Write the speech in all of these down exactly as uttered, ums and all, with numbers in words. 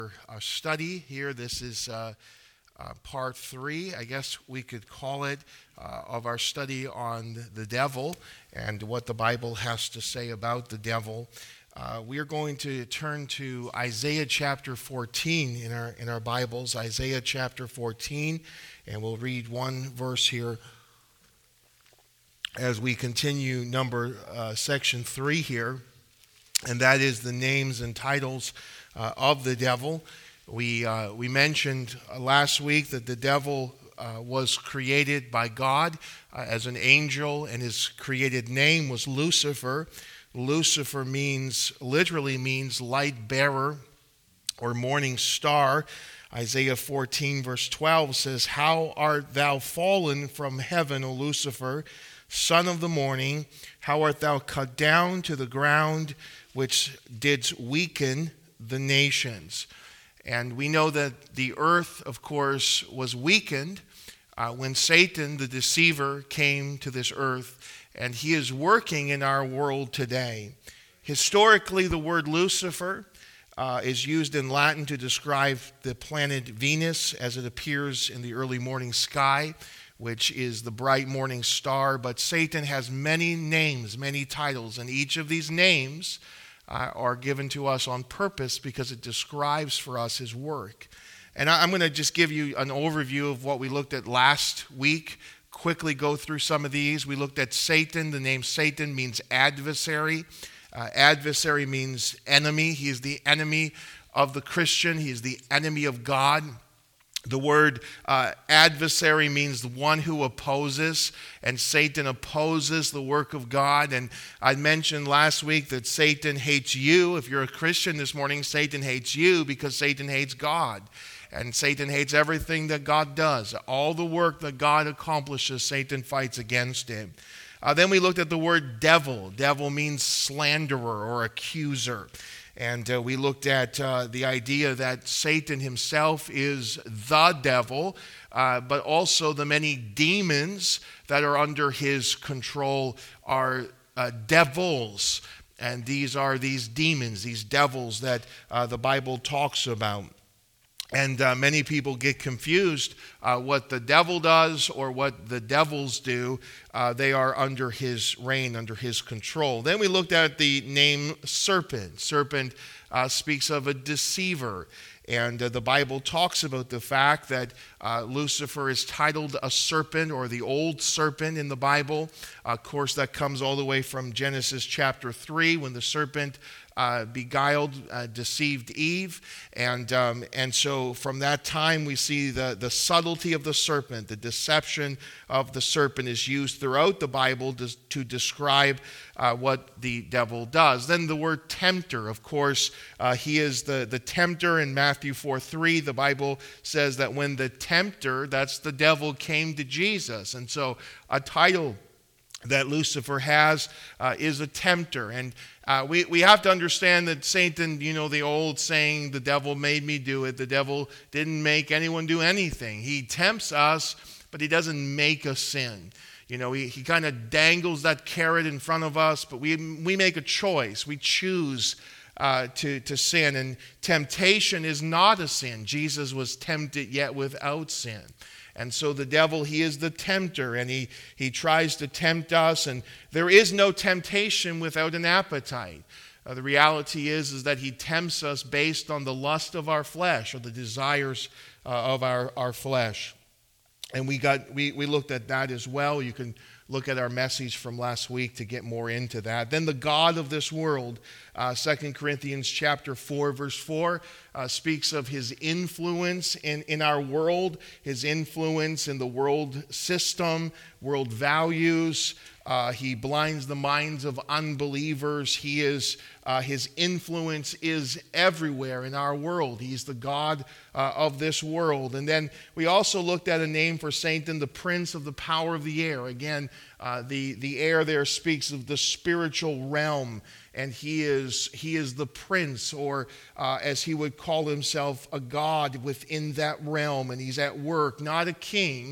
Our study here. This is uh, uh, part three, I guess we could call it, uh, of our study on the devil and what the Bible has to say about the devil. Uh, we are going to turn to Isaiah chapter fourteen in our in our Bibles, Isaiah chapter fourteen, and we'll read one verse here as we continue number uh, section three here, and that is the names and titles Uh, of the devil. We uh, we mentioned uh, last week that the devil uh, was created by God uh, as an angel, and his created name was Lucifer. Lucifer means literally means light bearer or morning star. Isaiah fourteen verse twelve says, "How art thou fallen from heaven, O Lucifer, son of the morning? How art thou cut down to the ground, which didst weaken the nations." And we know that the earth, of course, was weakened uh, when Satan, the deceiver, came to this earth, and he is working in our world today. Historically, the word Lucifer uh, is used in Latin to describe the planet Venus as it appears in the early morning sky, which is the bright morning star. But Satan has many names, many titles, and each of these names Uh, are given to us on purpose because it describes for us his work. And I, I'm going to just give you an overview of what we looked at last week, quickly go through some of these. We looked at Satan. The name Satan means adversary. Uh, adversary means enemy. He is the enemy of the Christian. He is the enemy of God. The word uh, adversary means the one who opposes, and Satan opposes the work of God. And I mentioned last week that Satan hates you. If you're a Christian this morning, Satan hates you because Satan hates God. And Satan hates everything that God does. All the work that God accomplishes, Satan fights against him. Uh, then we looked at the word devil. Devil means slanderer or accuser. And uh, we looked at uh, the idea that Satan himself is the devil, uh, but also the many demons that are under his control are uh, devils. And these are these demons, these devils that uh, the Bible talks about. And uh, many people get confused uh, what the devil does or what the devils do. Uh, they are under his reign, under his control. Then we looked at the name serpent. Serpent uh, speaks of a deceiver. And uh, the Bible talks about the fact that uh, Lucifer is titled a serpent, or the old serpent in the Bible. Uh, of course, that comes all the way from Genesis chapter three, when the serpent Uh, beguiled, uh, deceived Eve. And um, and so from that time we see the, the subtlety of the serpent, the deception of the serpent is used throughout the Bible to, to describe uh, what the devil does. Then the word tempter, of course, uh, he is the, the tempter in Matthew four three. The Bible says that when the tempter, that's the devil, came to Jesus. And so a title that Lucifer has uh, is a tempter. And uh, we, we have to understand that Satan, you know, the old saying, the devil made me do it. The devil didn't make anyone do anything. He tempts us, but he doesn't make us sin. You know, he, he kind of dangles that carrot in front of us, but we, we make a choice. We choose uh, to, to sin. And temptation is not a sin. Jesus was tempted yet without sin. And so the devil, he is the tempter, and he, he tries to tempt us, and there is no temptation without an appetite. Uh, the reality is, is that he tempts us based on the lust of our flesh, or the desires uh, of our, our flesh. And we got we, we looked at that as well. You can look at our message from last week to get more into that. Then the god of this world, uh, Second Corinthians chapter four, verse four, uh, speaks of his influence in, in our world, his influence in the world system, world values. Uh, he blinds the minds of unbelievers. He is uh, his influence is everywhere in our world. He's the God uh, of this world. And then we also looked at a name for Satan, the prince of the power of the air. Again, uh, the the air there speaks of the spiritual realm, and he is he is the prince, or uh, as he would call himself, a god within that realm. And he's at work, not a king,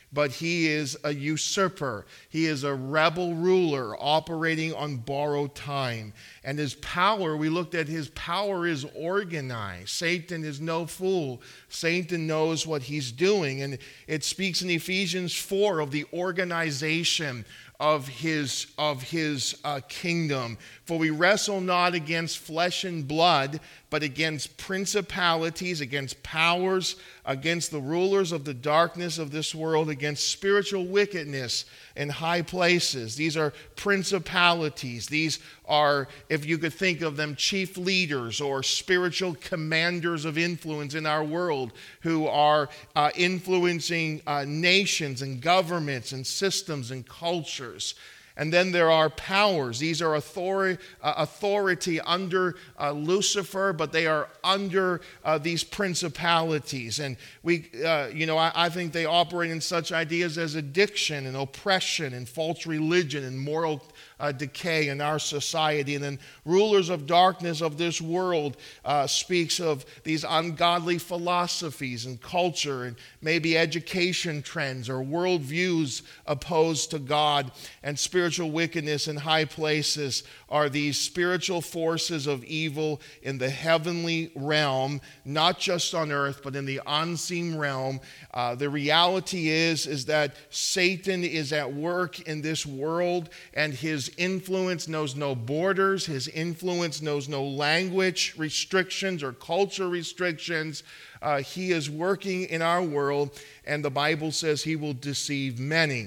but he is a usurper. He is a rebel ruler operating on borrowed time. And his power, we looked at his power is organized. Satan is no fool. Satan knows what he's doing. And it speaks in Ephesians four of the organization of his, of his uh, kingdom. For we wrestle not against flesh and blood, but against principalities, against powers, against the rulers of the darkness of this world, against spiritual wickedness in high places. These are principalities. These are, if you could think of them, chief leaders or spiritual commanders of influence in our world who are uh, influencing uh, nations and governments and systems and cultures. And then there are powers. These are authority, uh, authority under uh, Lucifer, but they are under uh, these principalities. And we, uh, you know, I, I think they operate in such ideas as addiction and oppression and false religion and moral Uh, decay in our society. And then rulers of darkness of this world uh, speaks of these ungodly philosophies and culture and maybe education trends or worldviews opposed to God. And spiritual wickedness in high places are these spiritual forces of evil in the heavenly realm, not just on earth, but in the unseen realm. Uh, the reality is, is that Satan is at work in this world, and his influence knows no borders. His influence knows no language restrictions or culture restrictions. Uh, he is working in our world, and the Bible says he will deceive many.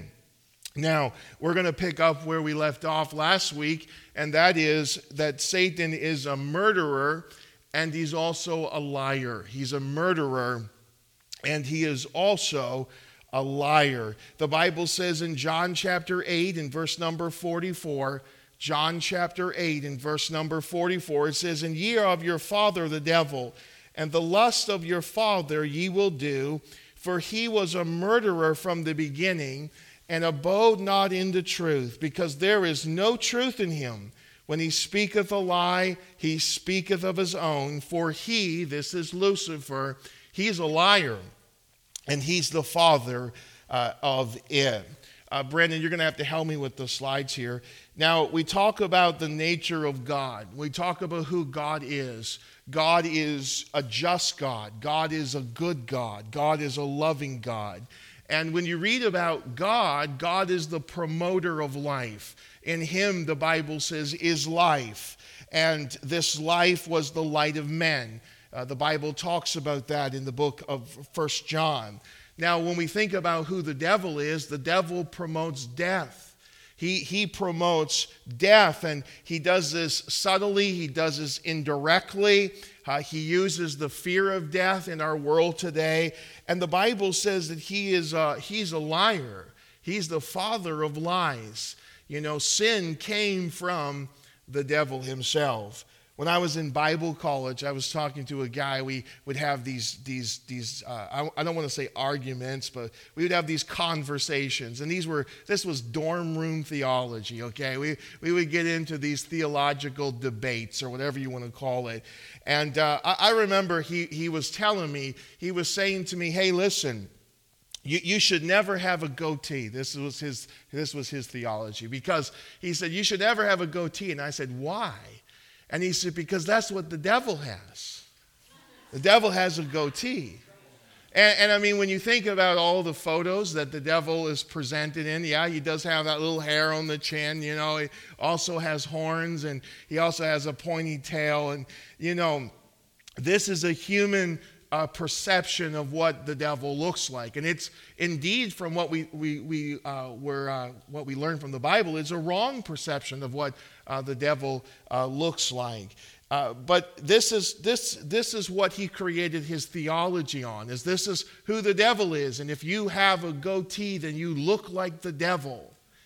Now, we're going to pick up where we left off last week, and that is that Satan is a murderer, and he's also a liar. He's a murderer, and he is also a liar. The Bible says in John chapter eight and verse number forty-four, John chapter eight and verse number forty-four, it says, "And ye are of your father the devil, and the lust of your father ye will do, for he was a murderer from the beginning, and abode not in the truth, because there is no truth in him. When he speaketh a lie, he speaketh of his own, for he," this is Lucifer, "he's a liar, and he's the father uh, of it." Uh, Brandon, you're going to have to help me with the slides here. Now, we talk about the nature of God. We talk about who God is. God is a just God. God is a good God. God is a loving God. And when you read about God, God is the promoter of life. In him, the Bible says, is life. And this life was the light of men. Uh, the Bible talks about that in the book of First John. Now, when we think about who the devil is, the devil promotes death. He, he promotes death, and he does this subtly. He does this indirectly. Uh, he uses the fear of death in our world today. And the Bible says that he is a, he's a liar. He's the father of lies. You know, sin came from the devil himself. When I was in Bible college, I was talking to a guy. We would have these, these, these. Uh, I, I don't want to say arguments, but we would have these conversations. And these were, this was dorm room theology. Okay, we we would get into these theological debates or whatever you want to call it. And uh, I, I remember he he was telling me, he was saying to me, "Hey, listen, You, you should never have a goatee." This was his. This was his theology, because he said you should never have a goatee. And I said, "Why?" And he said, "Because that's what the devil has. The devil has a goatee." And, and I mean, when you think about all the photos that the devil is presented in, yeah, he does have that little hair on the chin. You know, he also has horns, and he also has a pointy tail. And you know, this is a human Uh, perception of what the devil looks like, and it's indeed, from what we we we uh, were uh, what we learned from the Bible, is a wrong perception of what uh, the devil uh, looks like. Uh, but this is this this is what he created his theology on. Is this is who the devil is, and if you have a goatee, then you look like the devil.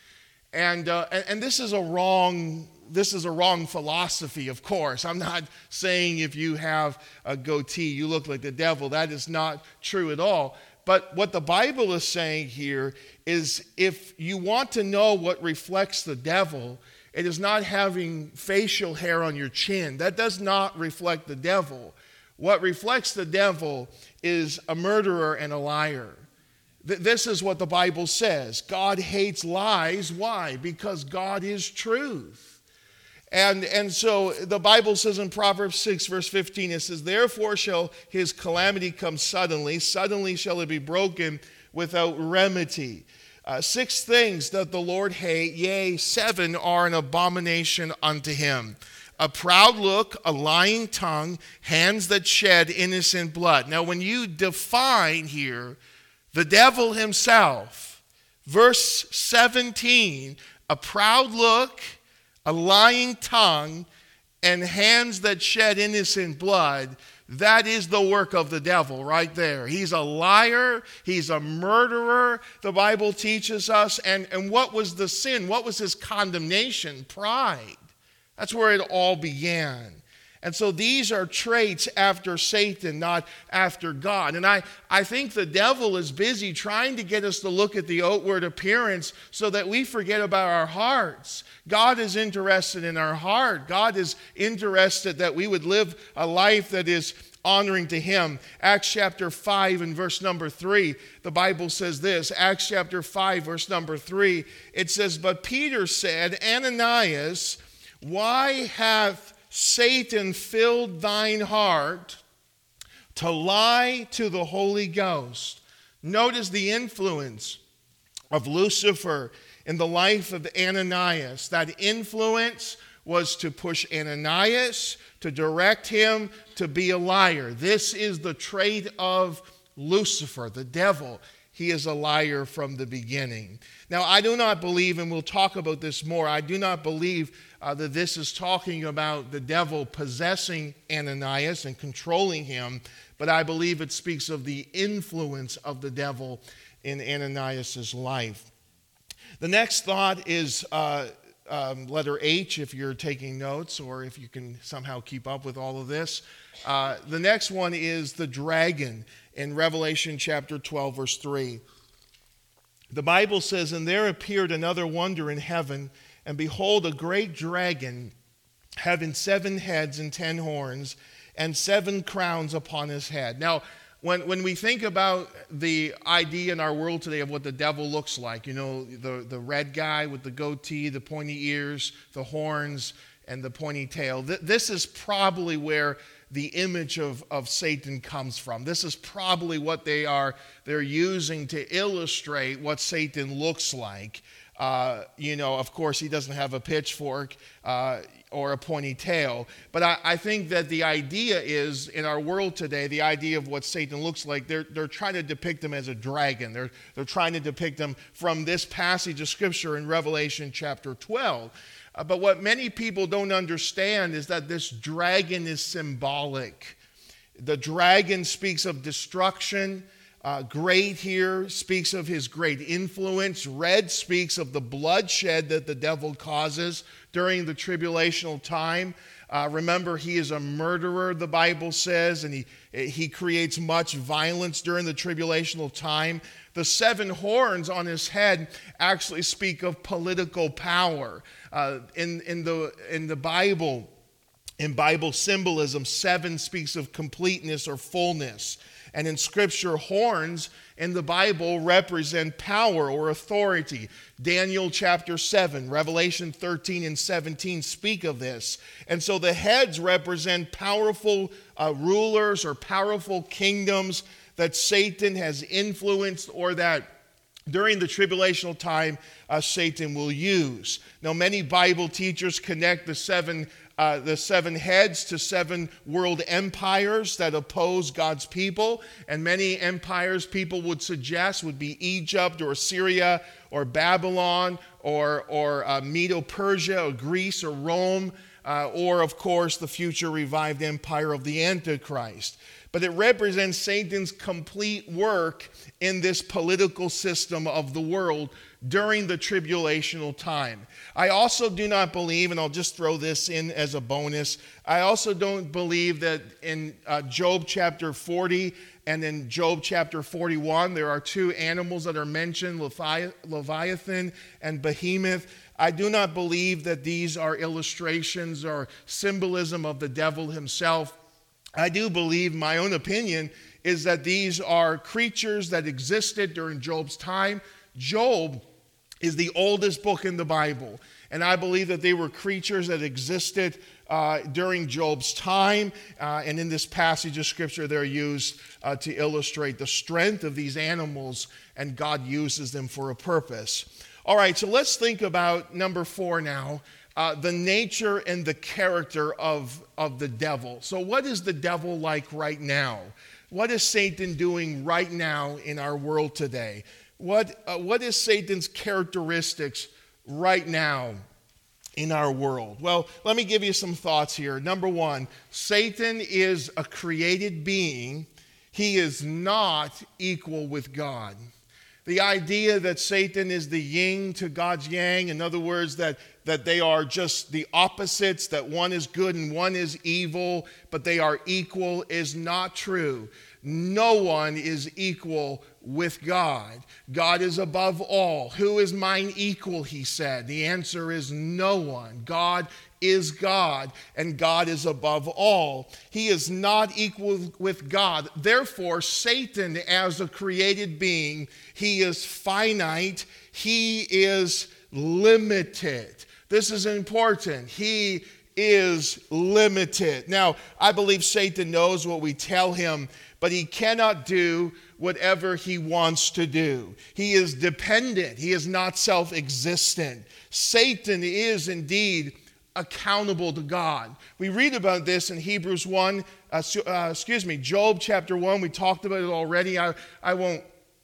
And uh, and, and this is a wrong. This is a wrong philosophy, of course. I'm not saying if you have a goatee, you look like the devil. That is not true at all. But what the Bible is saying here is, if you want to know what reflects the devil, it is not having facial hair on your chin. That does not reflect the devil. What reflects the devil is a murderer and a liar. Th- this is what the Bible says. God hates lies. Why? Because God is truth. And, and so the Bible says in Proverbs six, verse fifteen, it says, therefore shall his calamity come suddenly, suddenly shall it be broken without remedy. Uh, six things that the Lord hate, yea, seven are an abomination unto him. A proud look, a lying tongue, hands that shed innocent blood. Now when you define here the devil himself, verse seventeen, a proud look, a lying tongue, and hands that shed innocent blood, that is the work of the devil right there. He's a liar. He's a murderer, the Bible teaches us. And, and what was the sin? What was his condemnation? Pride. That's where it all began. And so these are traits after Satan, not after God. And I, I think the devil is busy trying to get us to look at the outward appearance so that we forget about our hearts. God is interested in our heart. God is interested that we would live a life that is honoring to him. Acts chapter five and verse number three, the Bible says this. Acts chapter five, verse number three, it says, but Peter said, Ananias, why hath Satan filled thine heart to lie to the Holy Ghost? Notice the influence of Lucifer in the life of Ananias. That influence was to push Ananias, to direct him to be a liar. This is the trait of Lucifer, the devil. He is a liar from the beginning. Now, I do not believe, and we'll talk about this more, I do not believe uh, that this is talking about the devil possessing Ananias and controlling him, but I believe it speaks of the influence of the devil in Ananias' life. The next thought is uh, um, letter H, if you're taking notes or if you can somehow keep up with all of this. Uh, the next one is the dragon in Revelation chapter twelve, verse three. The Bible says, and there appeared another wonder in heaven, and behold, a great dragon, having seven heads and ten horns, and seven crowns upon his head. Now, when, when we think about the idea in our world today of what the devil looks like, you know, the, the red guy with the goatee, the pointy ears, the horns, and the pointy tail, th- this is probably where the image of, of Satan comes from. This is probably what they are they're using to illustrate what Satan looks like. Uh, you know, of course, he doesn't have a pitchfork uh, or a pointy tail. But I, I think that the idea is, in our world today, the idea of what Satan looks like, they're, they're trying to depict him as a dragon. They're, they're trying to depict him from this passage of Scripture in Revelation chapter twelve. Uh, but what many people don't understand is that this dragon is symbolic. The dragon speaks of destruction. Uh, great here speaks of his great influence. Red speaks of the bloodshed that the devil causes during the tribulational time. Uh, remember, he is a murderer, the Bible says, and he, he creates much violence during the tribulational time. The seven horns on his head actually speak of political power. Uh, in, in, the, in the Bible, in Bible symbolism, seven speaks of completeness or fullness. And in Scripture, horns in the Bible represent power or authority. Daniel chapter seven, Revelation thirteen and seventeen speak of this. And so the heads represent powerful uh, rulers or powerful kingdoms that Satan has influenced or that during the tribulational time uh, Satan will use. Now, many Bible teachers connect the seven Uh, the seven heads to seven world empires that oppose God's people. And many empires people would suggest would be Egypt or Syria or Babylon or, or uh, Medo-Persia or Greece or Rome uh, or, of course, the future revived empire of the Antichrist. But it represents Satan's complete work in this political system of the world during the tribulational time. I also do not believe, and I'll just throw this in as a bonus, I also don't believe that in uh, Job chapter forty and in Job chapter forty-one, there are two animals that are mentioned, Levi- Leviathan and Behemoth. I do not believe that these are illustrations or symbolism of the devil himself. I do believe, my own opinion, is that these are creatures that existed during Job's time. Job is the oldest book in the Bible, and I believe that they were creatures that existed uh, during Job's time, uh, and in this passage of Scripture they're used uh, to illustrate the strength of these animals, and God uses them for a purpose. All right, so let's think about number four now, uh, the nature and the character of, of the devil. So what is the devil like right now? What is Satan doing right now in our world today? What, uh, what is Satan's characteristics right now in our world? Well, let me give you some thoughts here. Number one, Satan is a created being. He is not equal with God. The idea that Satan is the yin to God's yang, in other words, that, that they are just the opposites, that one is good and one is evil, but they are equal, is not true. No one is equal with God. God is above all. Who is mine equal, he said. The answer is no one. God is God, and God is above all. He is not equal with God. Therefore, Satan, as a created being, he is finite. He is limited. This is important. He is limited. Now, I believe Satan knows what we tell him, but he cannot do whatever he wants to do. He is dependent. He is not self-existent. Satan is indeed accountable to God. We read about this in Hebrews one, uh, uh, excuse me, Job chapter one. We talked about it already. I, I won't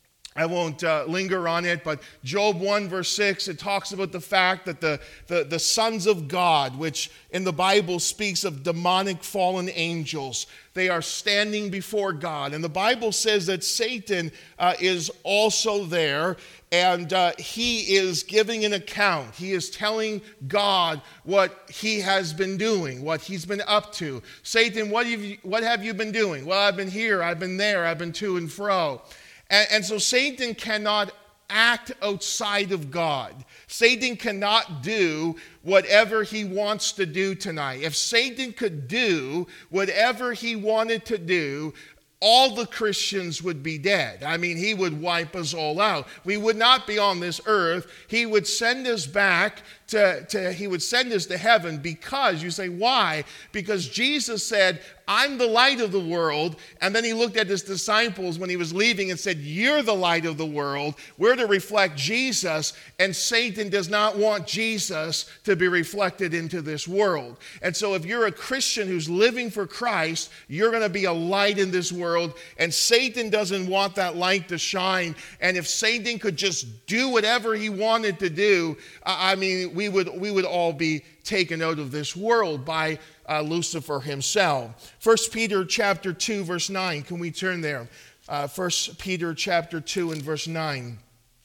I won't uh, linger on it, but Job one verse six, it talks about the fact that the, the, the sons of God, which in the Bible speaks of demonic fallen angels, they are standing before God. And the Bible says that Satan uh, is also there, and uh, he is giving an account. He is telling God what he has been doing, what he's been up to. Satan, what have you, what have you been doing? Well, I've been here, I've been there, I've been to and fro. And, and so Satan cannot act outside of God. Satan cannot do whatever he wants to do tonight. If Satan could do whatever he wanted to do, all the Christians would be dead. I mean, he would wipe us all out. We would not be on this earth. He would send us back to, to he would send us to heaven because, you say, why? Because Jesus said, I'm the light of the world. And then he looked at his disciples when he was leaving and said, you're the light of the world. We're to reflect Jesus. And Satan does not want Jesus to be reflected into this world. And so if you're a Christian who's living for Christ, you're going to be a light in this world. And Satan doesn't want that light to shine. And if Satan could just do whatever he wanted to do, I mean, we would, we would all be taken out of this world by Uh, Lucifer himself. First Peter chapter two, verse nine. Can we turn there? Uh, First Peter chapter two and verse nine.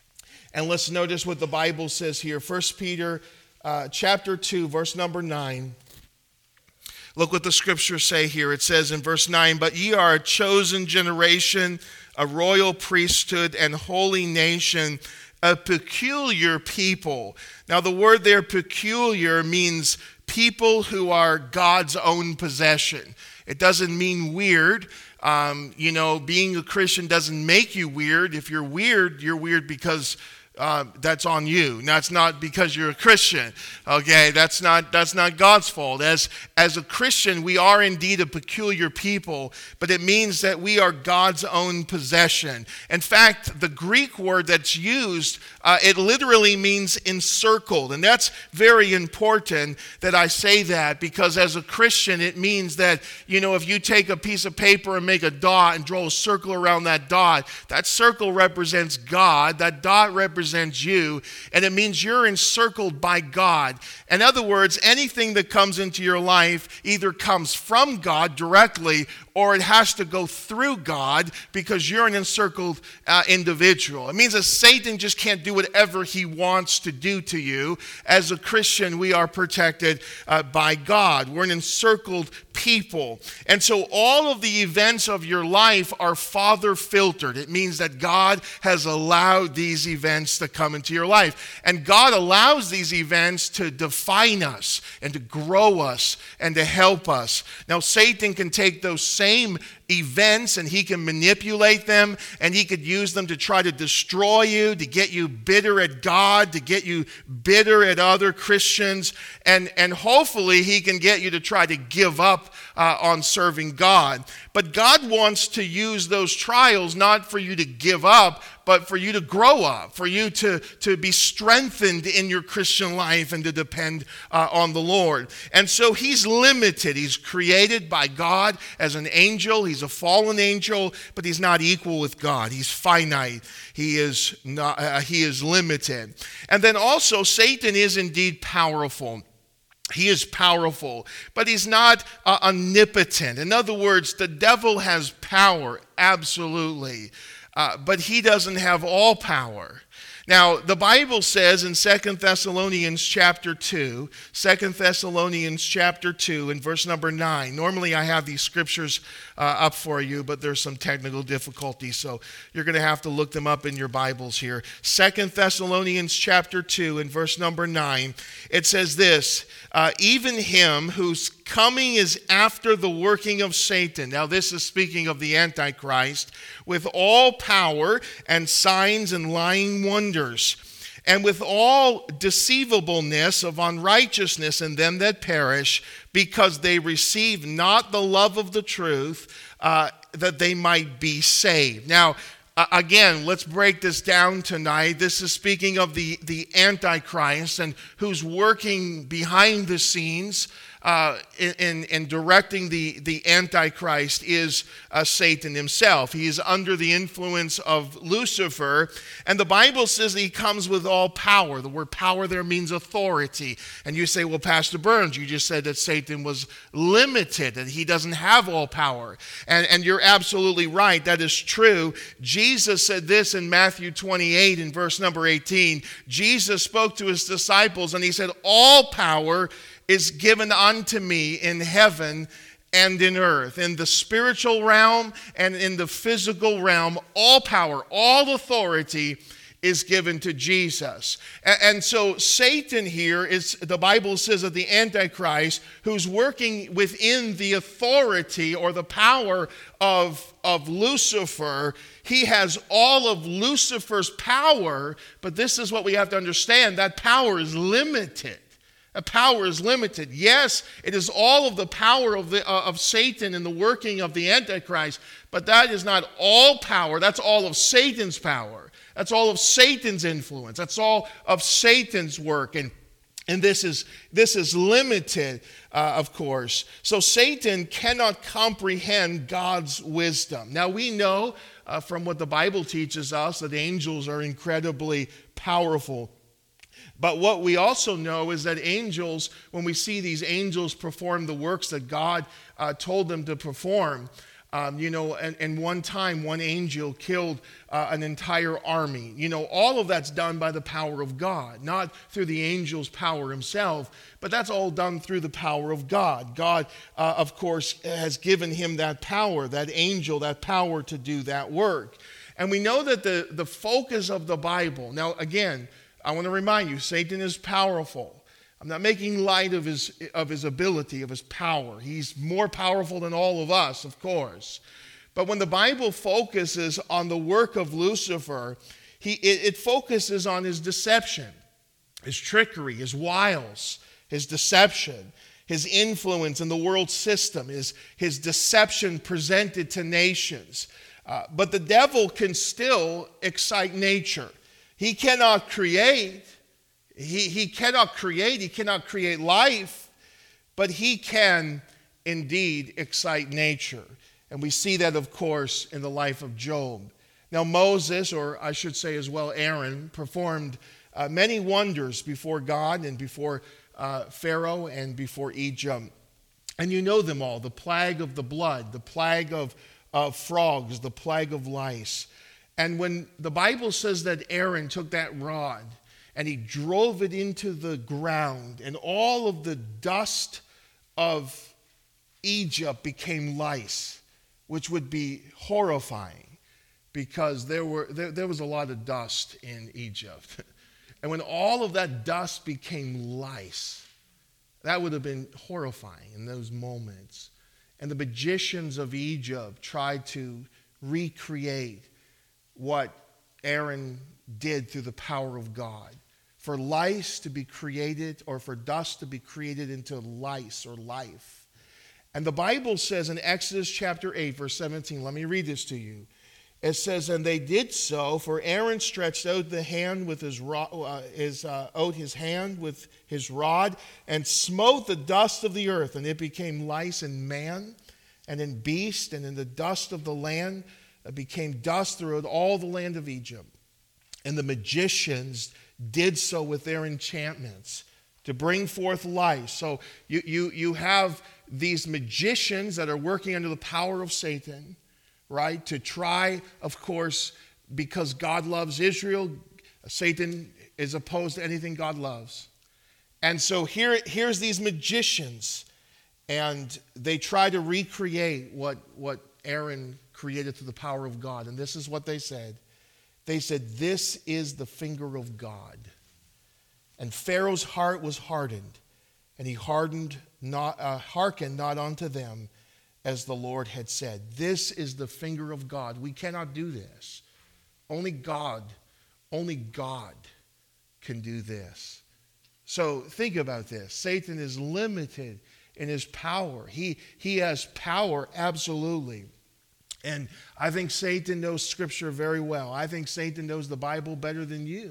And let's notice what the Bible says here. First Peter uh, chapter two, verse number nine. Look what the scriptures say here. It says in verse nine, but ye are a chosen generation, a royal priesthood, and holy nation, a peculiar people. Now the word there, peculiar, means people who are God's own possession. It doesn't mean weird. Um, you know, being a Christian doesn't make you weird. If you're weird, you're weird because uh, that's on you. That's not because you're a Christian. Okay, that's not that's not God's fault. As as a Christian, we are indeed a peculiar people, but it means that we are God's own possession. In fact, the Greek word that's used, uh, it literally means encircled, and that's very important that I say that, because as a Christian, it means that, you know, if you take a piece of paper and make a dot and draw a circle around that dot, that circle represents God, that dot represents you, and it means you're encircled by God. In other words, anything that comes into your life either comes from God directly, or it has to go through God, because you're an encircled uh, individual. It means that Satan just can't do whatever he wants to do to you. As a Christian, we are protected uh, by God. We're an encircled people. And so all of the events of your life are Father filtered. It means that God has allowed these events to come into your life. And God allows these events to define us and to grow us and to help us. Now, Satan can take those same same events, and he can manipulate them, and he could use them to try to destroy you, to get you bitter at God, to get you bitter at other Christians, and, and hopefully he can get you to try to give up uh, on serving God. But God wants to use those trials not for you to give up, but for you to grow up, for you to, to be strengthened in your Christian life and to depend uh, on the Lord. And so he's limited. He's created by God as an angel. He's a fallen angel, but he's not equal with God. He's finite. He is not, uh, he is limited. And then also, Satan is indeed powerful. He is powerful, but he's not uh, omnipotent. In other words, the devil has power, absolutely. Uh, but he doesn't have all power. Now, the Bible says in Second Thessalonians chapter two, Second Thessalonians chapter two, in verse number nine. Normally I have these scriptures uh, up for you, but there's some technical difficulties, so you're going to have to look them up in your Bibles here. Second Thessalonians chapter two, in verse number nine, it says this, uh, even him whose coming is after the working of Satan. Now, this is speaking of the Antichrist, with all power and signs and lying wonders, and with all deceivableness of unrighteousness in them that perish, because they receive not the love of the truth, uh, that they might be saved. Now, uh, again, let's break this down tonight. This is speaking of the, the Antichrist and who's working behind the scenes Uh, in, in directing the, the Antichrist is uh, Satan himself. He is under the influence of Lucifer, and the Bible says that he comes with all power. The word power there means authority. And you say, well, Pastor Burns, you just said that Satan was limited, that he doesn't have all power. And, and you're absolutely right. That is true. Jesus said this in Matthew twenty-eight in verse number eighteen. Jesus spoke to his disciples, and he said, all power is given unto me in heaven and in earth. In the spiritual realm and in the physical realm, all power, all authority is given to Jesus. And, and so Satan here is, the Bible says, of the Antichrist, who's working within the authority or the power of, of Lucifer. He has all of Lucifer's power, but this is what we have to understand. That power is limited. The power is limited. Yes, it is all of the power of, the, uh, of Satan and the working of the Antichrist, but that is not all power. That's all of Satan's power. That's all of Satan's influence. That's all of Satan's work. And, and this is, this is limited, uh, of course. So Satan cannot comprehend God's wisdom. Now we know uh, from what the Bible teaches us that angels are incredibly powerful. But what we also know is that angels, when we see these angels perform the works that God uh, told them to perform, um, you know, and, and one time one angel killed uh, an entire army. You know, all of that's done by the power of God, not through the angel's power himself, but that's all done through the power of God. God, uh, of course, has given him that power, that angel, that power to do that work. And we know that the, the focus of the Bible, now again, I want to remind you, Satan is powerful. I'm not making light of his, of his ability, of his power. He's more powerful than all of us, of course. But when the Bible focuses on the work of Lucifer, he, it, it focuses on his deception, his trickery, his wiles, his deception, his influence in the world system, his, his deception presented to nations. Uh, but the devil can still excite nature. He cannot create, he, he cannot create, he cannot create life, but he can indeed excite nature. And we see that, of course, in the life of Job. Now Moses, or I should say as well Aaron, performed uh, many wonders before God and before uh, Pharaoh and before Egypt. And you know them all, the plague of the blood, the plague of, of frogs, the plague of lice. And when the Bible says that Aaron took that rod and he drove it into the ground, and all of the dust of Egypt became lice, which would be horrifying because there were there, there was a lot of dust in Egypt. And when all of that dust became lice, that would have been horrifying in those moments. And the magicians of Egypt tried to recreate what Aaron did through the power of God. For lice to be created, or for dust to be created into lice or life. And the Bible says in Exodus chapter eight, verse seventeen, let me read this to you. It says, and they did so, for Aaron stretched out the hand with his rod, uh, his, uh, out his hand with his rod, and smote the dust of the earth, and it became lice in man, and in beast, and in the dust of the land. It became dust throughout all the land of Egypt. And the magicians did so with their enchantments to bring forth lice. So you, you, you have these magicians that are working under the power of Satan, right? To try, of course, because God loves Israel, Satan is opposed to anything God loves. And so here, here's these magicians, and they try to recreate what, what Aaron created through the power of God. And this is what they said. They said, this is the finger of God. And Pharaoh's heart was hardened, and he hardened not, uh, hearkened not unto them, as the Lord had said. This is the finger of God. We cannot do this. Only God, only God can do this. So think about this. Satan is limited in his power. He, he has power, absolutely. And I think Satan knows Scripture very well. I think Satan knows the Bible better than you.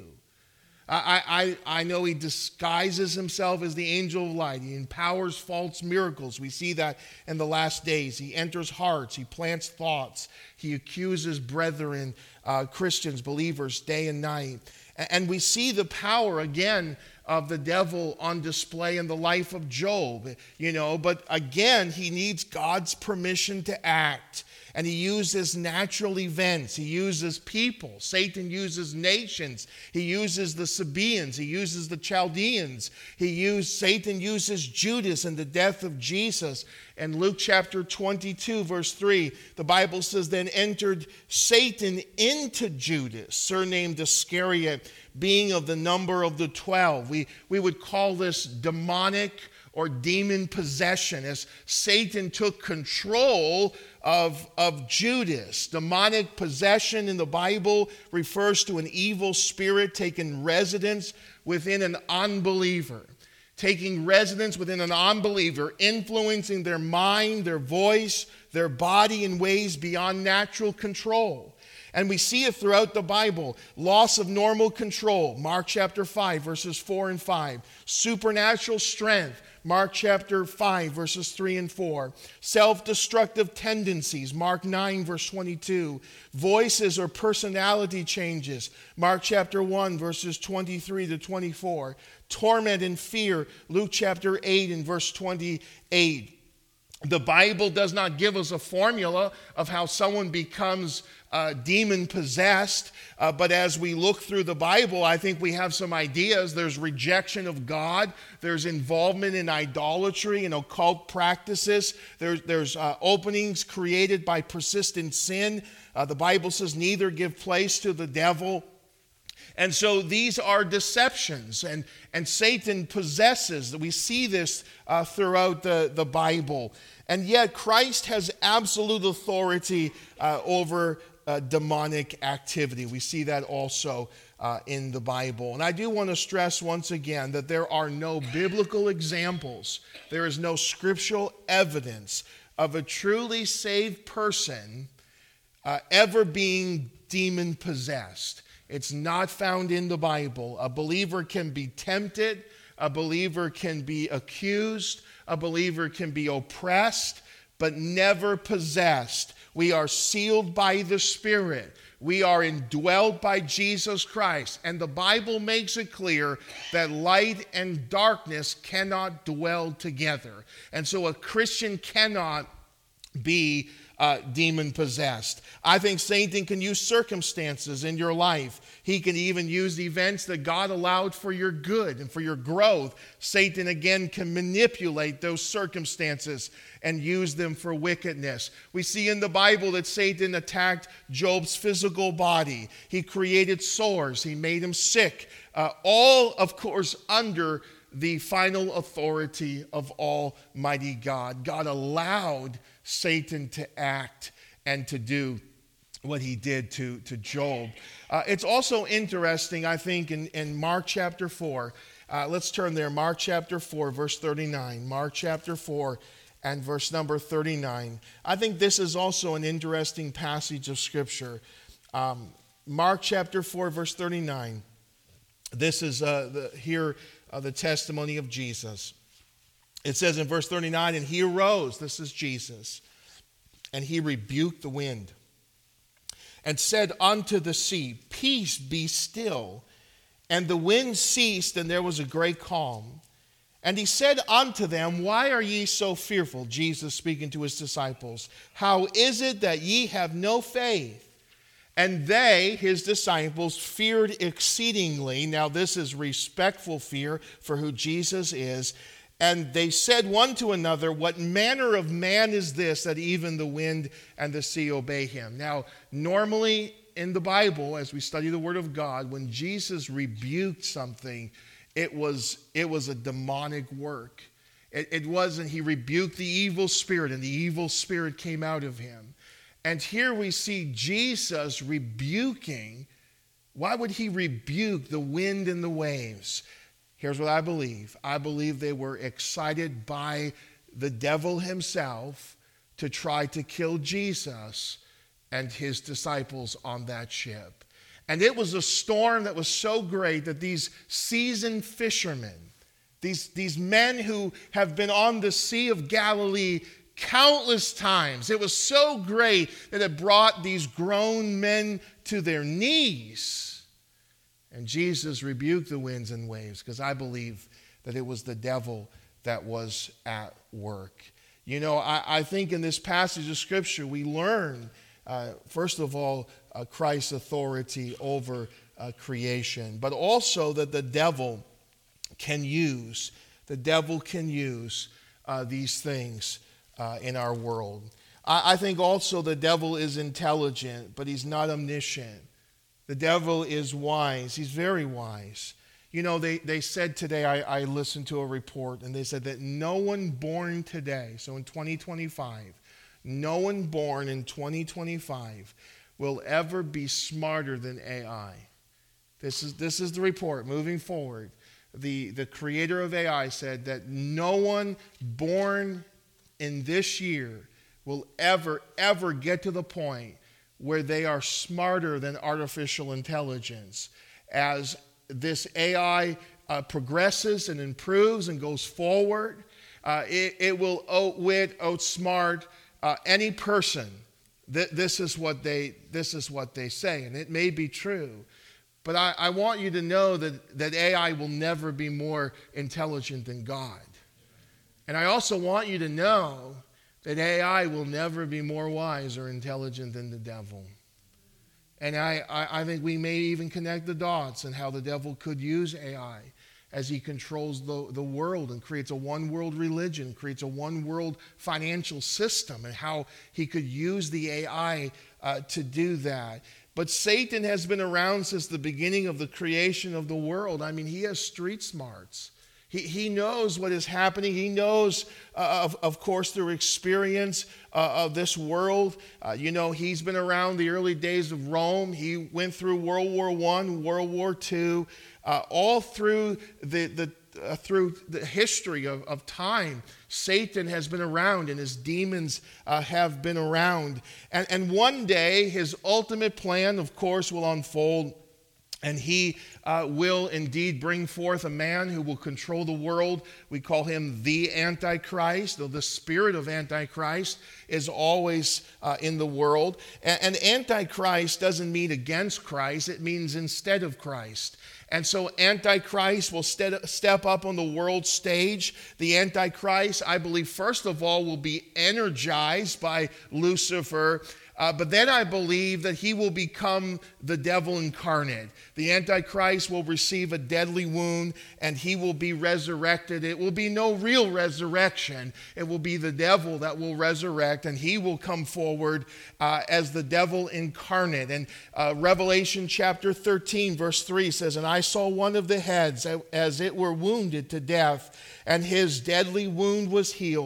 I, I, I know he disguises himself as the angel of light. He empowers false miracles. We see that in the last days. He enters hearts. He plants thoughts. He accuses brethren, uh, Christians, believers, day and night. And we see the power, again, of the devil on display in the life of Job. You know, but again, he needs God's permission to act. And he uses natural events. He uses people. Satan uses nations. He uses the Sabaeans. He uses the Chaldeans. He used, Satan uses Judas in the death of Jesus. In Luke chapter twenty-two, verse three, the Bible says, then entered Satan into Judas, surnamed Iscariot, being of the number of the twelve. We, we would call this demonic or demon possession, as Satan took control of, of Judas. Demonic possession in the Bible refers to an evil spirit taking residence within an unbeliever. Taking residence within an unbeliever, influencing their mind, their voice, their body in ways beyond natural control. And we see it throughout the Bible. Loss of normal control, Mark chapter five, verses four and five. Supernatural strength, Mark chapter five, verses three and four. Self-destructive tendencies, Mark nine, verse twenty-two. Voices or personality changes, Mark chapter one, verses twenty-three to twenty-four. Torment and fear, Luke chapter eight and verse twenty-eight. The Bible does not give us a formula of how someone becomes uh, demon-possessed, uh, but as we look through the Bible, I think we have some ideas. There's rejection of God. There's involvement in idolatry and occult practices. There's, there's uh, openings created by persistent sin. Uh, the Bible says, neither give place to the devil. And so these are deceptions, and, and Satan possesses. We see this uh, throughout the, the Bible. And yet Christ has absolute authority uh, over uh, demonic activity. We see that also uh, in the Bible. And I do want to stress once again that there are no biblical examples. There is no scriptural evidence of a truly saved person uh, ever being demon-possessed. It's not found in the Bible. A believer can be tempted. A believer can be accused. A believer can be oppressed, but never possessed. We are sealed by the Spirit. We are indwelt by Jesus Christ. And the Bible makes it clear that light and darkness cannot dwell together. And so a Christian cannot be Uh, demon-possessed. I think Satan can use circumstances in your life. He can even use events that God allowed for your good and for your growth. Satan, again, can manipulate those circumstances and use them for wickedness. We see in the Bible that Satan attacked Job's physical body. He created sores. He made him sick. Uh, all, of course, under the final authority of Almighty God. God allowed Satan to act and to do what he did to, to Job. Uh, it's also interesting, I think, in, in Mark chapter four. Uh, let's turn there. Mark chapter four, verse thirty-nine. Mark chapter four and verse number thirty-nine. I think this is also an interesting passage of Scripture. Um, Mark chapter four, verse thirty-nine. This is uh, the, here uh, the testimony of Jesus. It says in verse thirty-nine, and he arose, this is Jesus, and he rebuked the wind and said unto the sea, peace, be still. And the wind ceased, and there was a great calm. And he said unto them, why are ye so fearful? Jesus speaking to his disciples. How is it that ye have no faith? And they, his disciples, feared exceedingly. Now this is respectful fear for who Jesus is. And they said one to another, what manner of man is this that even the wind and the sea obey him? Now, normally in the Bible, as we study the Word of God, when Jesus rebuked something, it was, it was a demonic work. It, it wasn't, he rebuked the evil spirit, and the evil spirit came out of him. And here we see Jesus rebuking. Why would he rebuke the wind and the waves? Here's what I believe. I believe they were excited by the devil himself to try to kill Jesus and his disciples on that ship. And it was a storm that was so great that these seasoned fishermen, these, these men who have been on the Sea of Galilee countless times, it was so great that it brought these grown men to their knees. And Jesus rebuked the winds and waves because I believe that it was the devil that was at work. You know, I, I think in this passage of Scripture we learn, uh, first of all, uh, Christ's authority over uh, creation, but also that the devil can use, the devil can use uh, these things uh, in our world. I, I think also the devil is intelligent, but he's not omniscient. The devil is wise. He's very wise. You know, they, they said today, I, I listened to a report, and they said that no one born today, so in twenty twenty-five, no one born in twenty twenty-five will ever be smarter than A I. This is, this is the report moving forward. The, the creator of A I said that no one born in this year will ever, ever get to the point where they are smarter than artificial intelligence. As this A I uh, progresses and improves and goes forward, uh, it, it will outwit, outsmart uh, any person. Th- this is what they this is what they say, and it may be true. But I, I want you to know that, that A I will never be more intelligent than God. And I also want you to know that A I will never be more wise or intelligent than the devil. And I, I, I think we may even connect the dots and how the devil could use A I as he controls the, the world and creates a one-world religion, creates a one-world financial system, and how he could use the A I uh, to do that. But Satan has been around since the beginning of the creation of the world. I mean, he has street smarts. He, he knows what is happening. He knows, uh, of, of course, through experience uh, of this world. Uh, you know, he's been around the early days of Rome. He went through World War One, World War Two, uh, all through the, the, uh, through the history of, of time. Satan has been around, and his demons uh, have been around. And, and one day, his ultimate plan, of course, will unfold. And he uh, will indeed bring forth a man who will control the world. We call him the Antichrist, though the spirit of Antichrist is always uh, in the world. And, and Antichrist doesn't mean against Christ, it means instead of Christ. And so Antichrist will ste- step up on the world stage. The Antichrist, I believe, first of all, will be energized by Lucifer. Uh, but then I believe that he will become the devil incarnate. The Antichrist will receive a deadly wound, and he will be resurrected. It will be no real resurrection. It will be the devil that will resurrect, and he will come forward uh, as the devil incarnate. And uh, Revelation chapter thirteen, verse three says, "And I saw one of the heads as it were wounded to death, and his deadly wound was healed.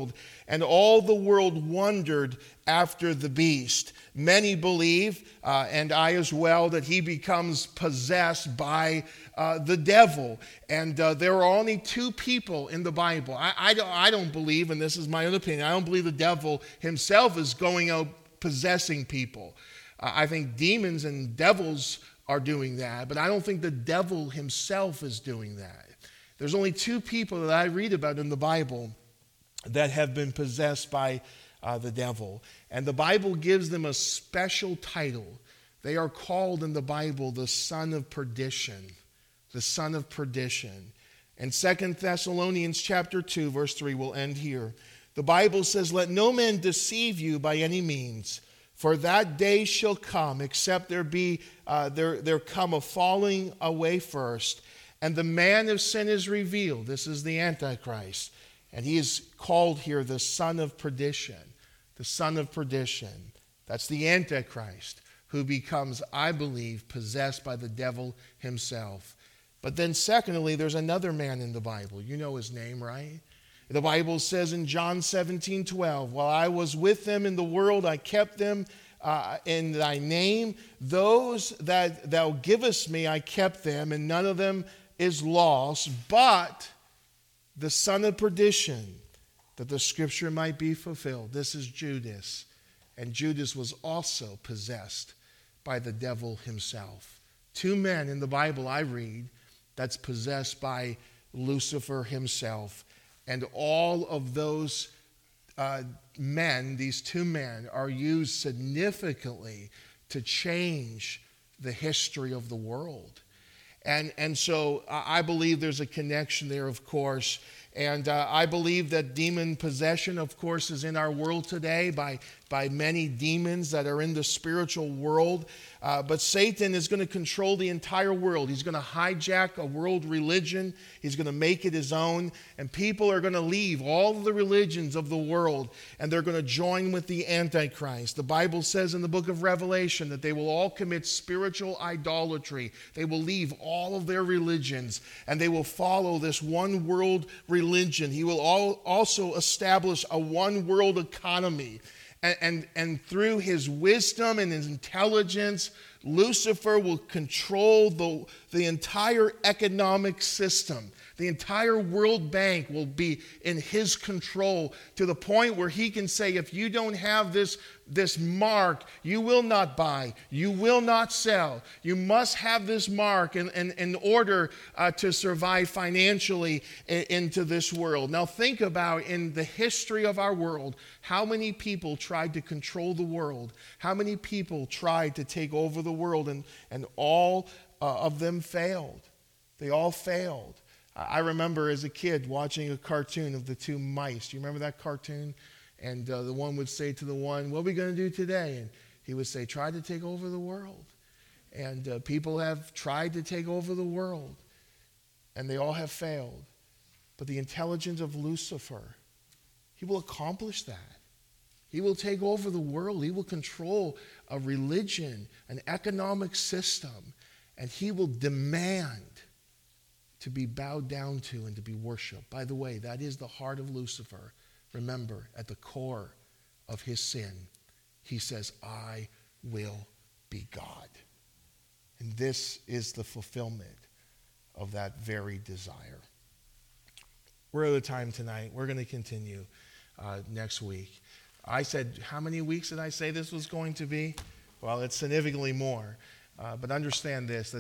and all the world wondered after the beast. Many believe, uh, and I as well, that he becomes possessed by uh, the devil. And uh, there are only two people in the Bible. I, I, don't, I don't believe, and this is my own opinion, I don't believe the devil himself is going out possessing people. Uh, I think demons and devils are doing that, but I don't think the devil himself is doing that. There's only two people that I read about in the Bible that have been possessed by uh, the devil. And the Bible gives them a special title. They are called in the Bible the son of perdition. The son of perdition. And Second Thessalonians chapter two, verse three, will end here. The Bible says, "Let no man deceive you by any means, for that day shall come, except there be uh, there, there come a falling away first, and the man of sin is revealed." This is the Antichrist. And he is called here the son of perdition. The son of perdition. That's the Antichrist, who becomes, I believe, possessed by the devil himself. But then secondly, there's another man in the Bible. You know his name, right? The Bible says in John seventeen twelve, "While I was with them in the world, I kept them uh, in thy name. Those that thou givest me, I kept them, and none of them is lost, but the son of perdition, that the scripture might be fulfilled." This is Judas. And Judas was also possessed by the devil himself. Two men in the Bible I read that's possessed by Lucifer himself. And all of those uh, men, these two men, are used significantly to change the history of the world. And, and so I believe there's a connection there, of course. And uh, I believe that demon possession, of course, is in our world today by, by many demons that are in the spiritual world. Uh, but Satan is going to control the entire world. He's going to hijack a world religion. He's going to make it his own. And people are going to leave all of the religions of the world, and they're going to join with the Antichrist. The Bible says in the book of Revelation that they will all commit spiritual idolatry. They will leave all of their religions, and they will follow this one world religion. He will all also establish a one world economy. And, and, and through his wisdom and his intelligence, Lucifer will control the, the entire economic system. The entire World Bank will be in his control, to the point where he can say, if you don't have this, this mark, you will not buy, you will not sell. You must have this mark in, in, in order uh, to survive financially in, into this world. Now think about, in the history of our world, how many people tried to control the world, how many people tried to take over the world, and, and all uh, of them failed. They all failed. I remember as a kid watching a cartoon of the two mice. Do you remember that cartoon? And uh, the one would say to the one, "What are we going to do today?" And he would say, "Try to take over the world." And uh, people have tried to take over the world, and they all have failed. But the intelligence of Lucifer, he will accomplish that. He will take over the world. He will control a religion, an economic system, and he will demand to be bowed down to and to be worshiped. By the way, that is the heart of Lucifer. Remember, at the core of his sin, he says, "I will be God." And this is the fulfillment of that very desire. We're out of time tonight. We're going to continue uh, next week. I said, how many weeks did I say this was going to be? Well, it's significantly more. Uh, but understand this, that